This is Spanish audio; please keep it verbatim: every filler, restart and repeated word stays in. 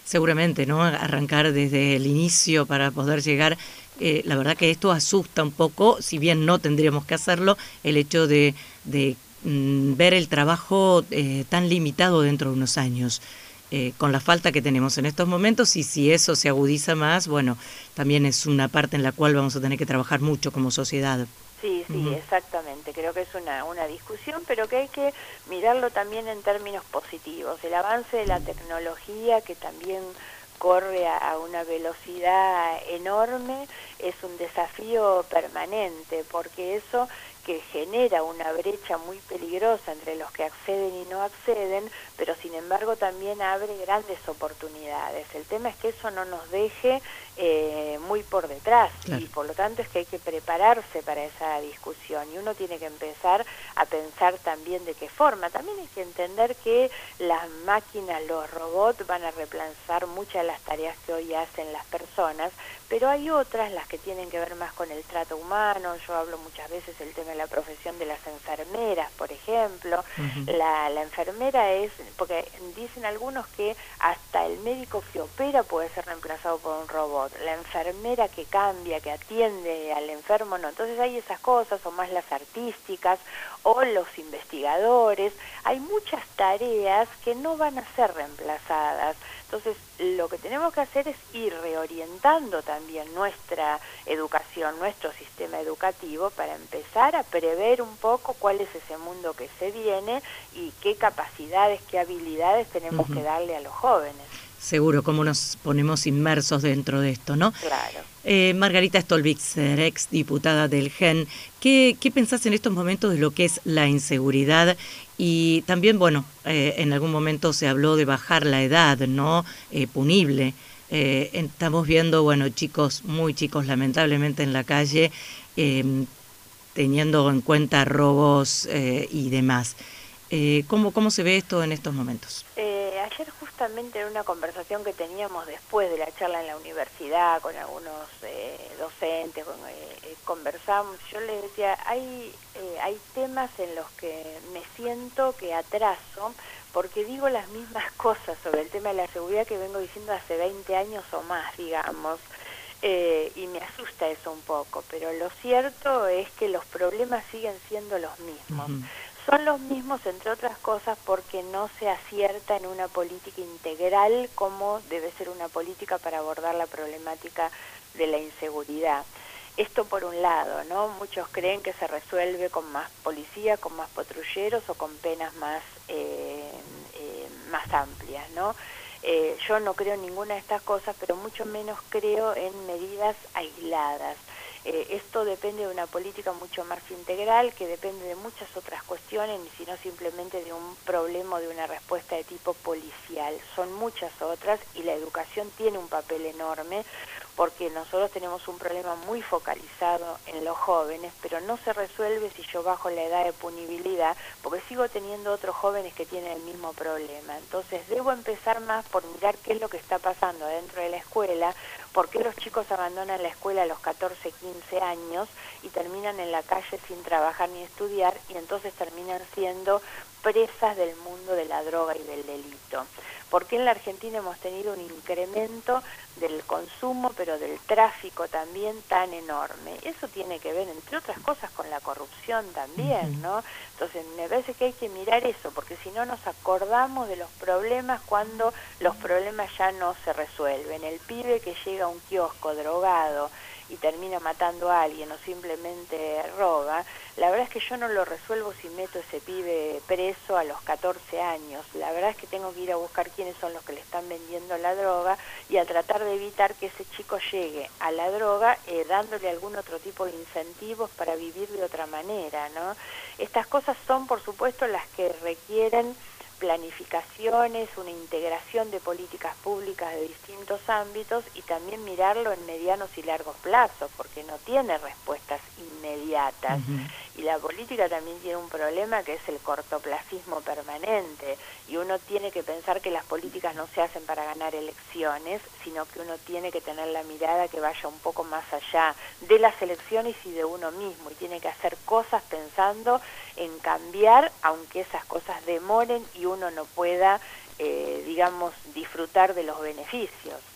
Seguramente, ¿no? Arrancar desde el inicio para poder llegar. Eh, la verdad que esto asusta un poco, si bien no tendríamos que hacerlo, el hecho de, de mm, ver el trabajo eh, tan limitado dentro de unos años. Eh, con la falta que tenemos en estos momentos, y si eso se agudiza más, bueno, también es una parte en la cual vamos a tener que trabajar mucho como sociedad. Sí, sí, Ujú. exactamente. Creo que es una, una discusión, pero que hay que mirarlo también en términos positivos. El avance de la tecnología, que también corre a, a una velocidad enorme, es un desafío permanente, porque eso que genera una brecha muy peligrosa entre los que acceden y no acceden, pero sin embargo también abre grandes oportunidades. El tema es que eso no nos deje eh, muy por detrás, Claro. y por lo tanto es que hay que prepararse para esa discusión, y uno tiene que empezar a pensar también de qué forma. También hay que entender que las máquinas, los robots van a reemplazar muchas de las tareas que hoy hacen las personas, pero hay otras, las que tienen que ver más con el trato humano. Yo hablo muchas veces el tema de la profesión de las enfermeras, por ejemplo. Ujú. La, la enfermera es, porque dicen algunos que hasta el médico que opera puede ser reemplazado por un robot. La enfermera que cambia, que atiende al enfermo, no. Entonces hay esas cosas, o más las artísticas, o los investigadores. Hay muchas tareas que no van a ser reemplazadas. Entonces, lo que tenemos que hacer es ir reorientando también nuestra educación, nuestro sistema educativo, para empezar a prever un poco cuál es ese mundo que se viene y qué capacidades, qué habilidades tenemos que Ujú. darle a los jóvenes. Seguro, cómo nos ponemos inmersos dentro de esto, ¿no? Claro. Eh, Margarita Stolbizer, ex diputada del G E N, ¿qué, ¿qué pensás en estos momentos de lo que es la inseguridad? Y también, bueno, eh, en algún momento se habló de bajar la edad, ¿no? Eh, punible. Eh, estamos viendo, bueno, chicos, muy chicos, lamentablemente en la calle, eh, teniendo en cuenta robos eh, y demás. Eh, ¿cómo, ¿Cómo se ve esto en estos momentos? Eh, ayer justamente en una conversación que teníamos después de la charla en la universidad con algunos eh, docentes, con, eh, eh, conversamos, yo les decía, hay, eh, hay temas en los que me siento que atraso, porque digo las mismas cosas sobre el tema de la seguridad que vengo diciendo hace veinte años o más, digamos. Eh, y me asusta eso un poco, pero lo cierto es que los problemas siguen siendo los mismos. Uh-huh. Son los mismos, entre otras cosas, porque no se acierta en una política integral como debe ser una política para abordar la problemática de la inseguridad. Esto por un lado, ¿no? Muchos creen que se resuelve con más policía, con más patrulleros o con penas más, eh, eh, más amplias, ¿no? Eh, yo no creo en ninguna de estas cosas, pero mucho menos creo en medidas aisladas. Eh, esto depende de una política mucho más integral, que depende de muchas otras cuestiones, y si no simplemente de un problema o de una respuesta de tipo policial. Son muchas otras, y la educación tiene un papel enorme, porque nosotros tenemos un problema muy focalizado en los jóvenes, pero no se resuelve si yo bajo la edad de punibilidad, porque sigo teniendo otros jóvenes que tienen el mismo problema. Entonces debo empezar más por mirar qué es lo que está pasando dentro de la escuela, por qué los chicos abandonan la escuela a los catorce, quince años y terminan en la calle sin trabajar ni estudiar, y entonces terminan siendo presas del mundo de la droga y del delito. Porque en la Argentina hemos tenido un incremento del consumo, pero del tráfico también tan enorme. Eso tiene que ver, entre otras cosas, con la corrupción también, ¿no? Entonces me parece que hay que mirar eso, porque si no nos acordamos de los problemas cuando los problemas ya no se resuelven. El pibe que llega a un kiosco drogado y termina matando a alguien o simplemente roba, la verdad es que yo no lo resuelvo si meto ese pibe preso a los catorce años. La verdad es que tengo que ir a buscar quiénes son los que le están vendiendo la droga y a tratar de evitar que ese chico llegue a la droga, eh, dándole algún otro tipo de incentivos para vivir de otra manera, ¿no? Estas cosas son, por supuesto, las que requieren planificaciones, una integración de políticas públicas de distintos ámbitos, y también mirarlo en medianos y largos plazos, porque no tiene respuestas inmediatas. Uh-huh. Y la política también tiene un problema, que es el cortoplacismo permanente, y uno tiene que pensar que las políticas no se hacen para ganar elecciones, sino que uno tiene que tener la mirada que vaya un poco más allá de las elecciones y de uno mismo, y tiene que hacer cosas pensando en cambiar, aunque esas cosas demoren y uno no pueda eh, digamos, disfrutar de los beneficios.